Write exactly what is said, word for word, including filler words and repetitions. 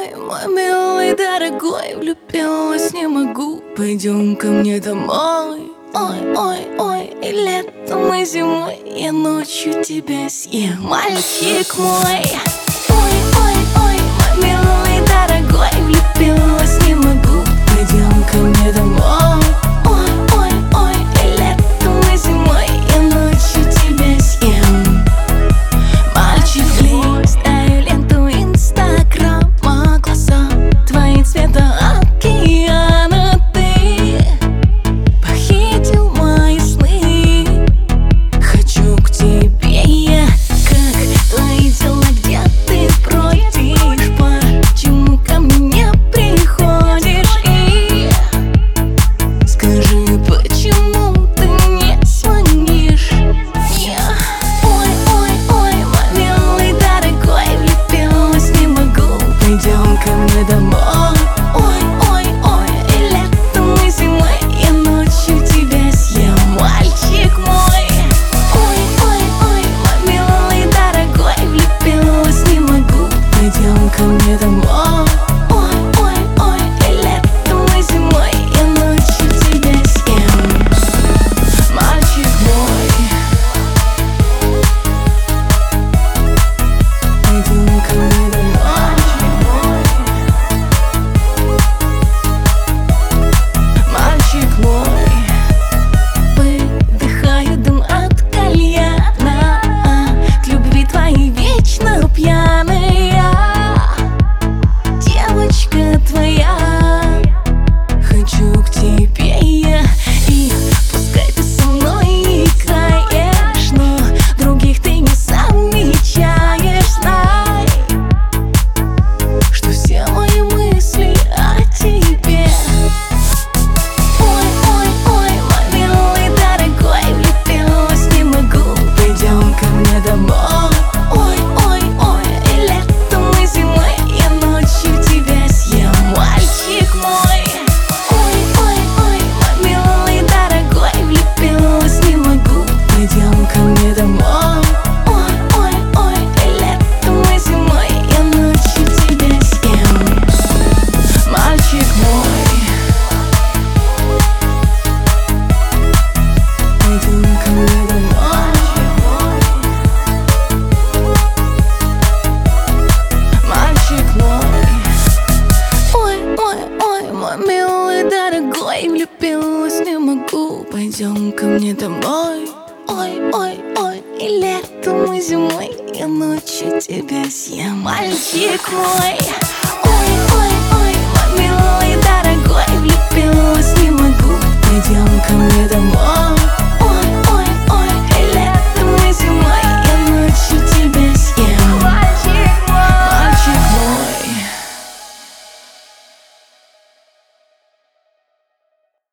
ой, мой милый дорогой, влюбилась не могу, пойдем ко мне домой. Ой, ой, ой, и летом, и зимой я ночью тебя съем, мальчик мой. Ой, ой, ой, мой милый дорогой, влюбилась не могу, пойдем ко мне домой. Ой, ой, ой, и летом, и зимой я ночью тебя съем, мальчик мой. Листаю ленту инстаграма, глаза твои цвета океана, ты похитил мои сны. Хочу к тебе я, как твои дела, где ты бродишь, почему ко мне приходишь? И скажи, почему ты не звонишь? Я, ой, ой, ой, мой милый дорогой, влюбилась не могу, пойдем ко мне домой. Ой, ой, ой, и летом, и зимой я ночью тебя съем, мальчик мой. Ой, ой, ой, мой милый дорогой, влюбилась не могу, пойдем ко мне домой. Ой, ой, ой, и летом, и зимой я ночью тебя съем, мальчик мой. Пойдем ко мне домой, мальчик мой. Выдыхаю дым от кальяна, к любви твоей вечно пьяная, девочка твоя. Хочу к тебе я, и пускай ты со мной играешь, но других ты не замечаешь. Знай, что все мои мысли о тебе. Ой, ой, ой, мой милый дорогой, влюбилась не могу, пойдем ко мне домой. Ой, ой, ой, и летом, и зимой я ночью тебя съем, мальчик мой. Ой, ой, ой, мой милый дорогой, влюбилась не могу, пойдем ко мне домой. Ой, ой, ой, и летом, и зимой я ночью тебя съем, мальчик мой. Пойдем ко мне домой, мальчик мой. Ой, ой, ой, мой милый дорогой, влюбилась не могу, пойдем ко мне домой. Ой, ой, ой, и летом, и зимой я ночью тебя съем, мальчик мой. Ой, ой,